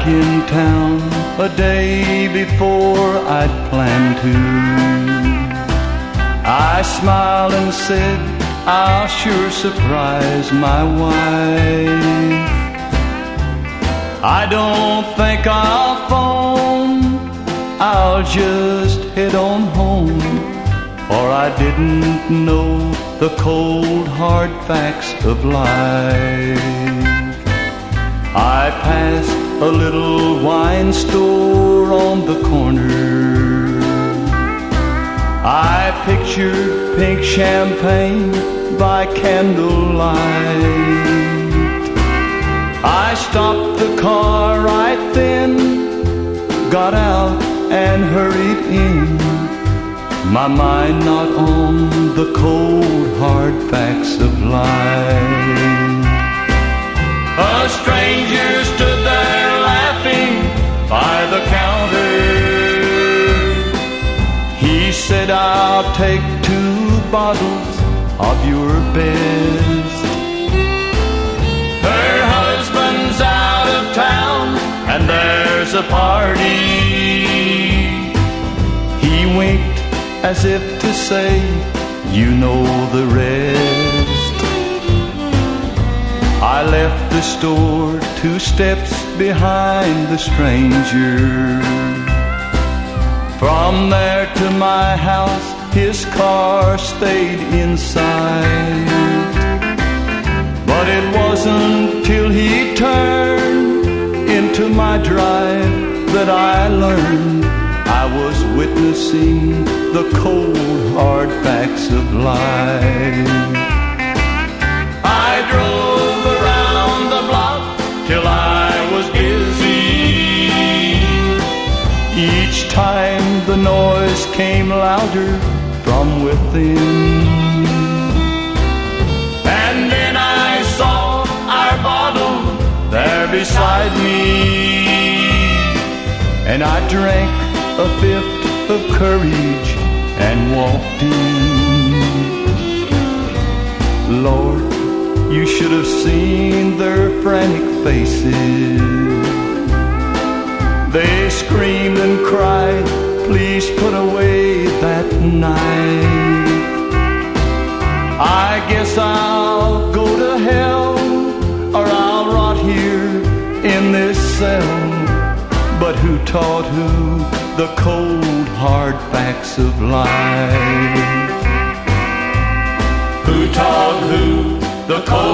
back in town a day before I'd planned to. I smiled and said, I'll sure surprise my wife. I don't think I'll phone, I'll just head on home, for I didn't know the cold hard facts of life. I passed a little wine store on the corner. I pictured pink champagne by candlelight. I stopped the car right then, got out and hurried in, my mind not on the cold hard facts of life. A stranger stood there laughing by the counter. He said, I'll take 2 bottles of your best. Her husband's out of town and there's a party. He winked as if to say, you know the rest. I left the store 2 steps behind the stranger. From there to my house, his car stayed inside. But it wasn't till he turned into my drive that I learned I was witnessing the cold hard facts of life. I drove around the block till I was dizzy. Each time the noise came louder from within. And then I saw our bottle there beside me, and I drank a fifth of courage and walked in. Lord, you should have seen their frantic faces. They screamed and cried, please put away that knife. I guess I'll go to hell, or I'll rot here in this cell. But who taught who the cold hard facts of life? Who taught who the cold